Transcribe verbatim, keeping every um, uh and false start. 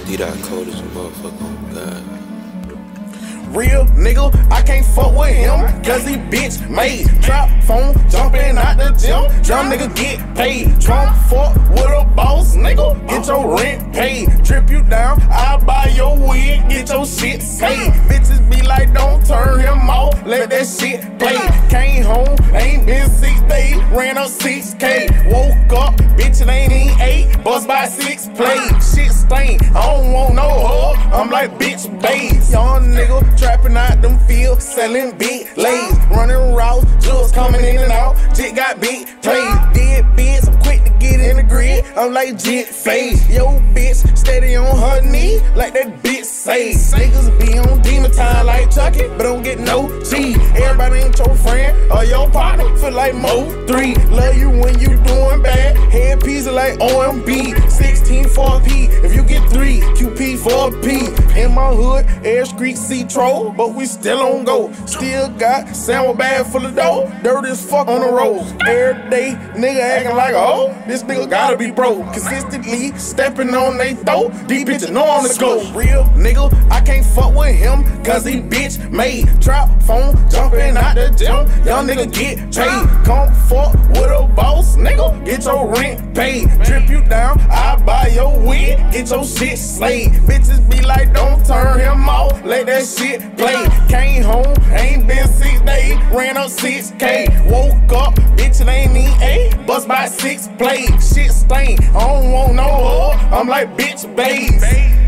D-Dot cold as a motherfucker, oh God. Real nigga, I can't fuck with him, cause he bitch made. Trap phone, jumping out the gym, young nigga get paid. Trump fuck with a boss, nigga, get your rent paid. Trip you down, I'll buy your wig, get your shit paid. Bitches be like, don't turn him off, let that shit play. Came home, ain't been six days, ran up six K. Woke up, bitch, it ain't even eight, bust by six play. Shit stain, I don't want no hoe, I'm like bitch bass. Young nigga, trapping out them fields, selling big lays, running routes, just coming in and out. Jit got big plays, dead bits, I'm quick to get in the grid. I'm like Jit face, yo bitch steady on her knee, like that bitch say. Niggas be on demon time like Chucky, but don't get no G. Everybody ain't your friend or your partner, feel like Mo three. Love you when you doing bad, head pieces like O M B. sixteen four P, if you get three, Q P four P. In my hood, air street see troll, but we still on go. Still got sandwich bag full of dough, dirty as fuck on the road. Every day, nigga acting like a hoe, this nigga gotta be broke. Consistently stepping on they throat, these bitches know on the go. Real nigga, I can't fuck with him, cause he bitch made. Trap phone, jumping out the gym, young nigga get paid. Come fuck with a boss, nigga, get your rent paid. Drip you down, I buy your wig, get your shit slayed. Bitches be like, don't turn him off, let that shit play. Came home, ain't been six days, ran up six K. Woke up, bitch, it ain't even eight, bust by six play. Shit stain, I don't want no hoe, I'm like bitch bass.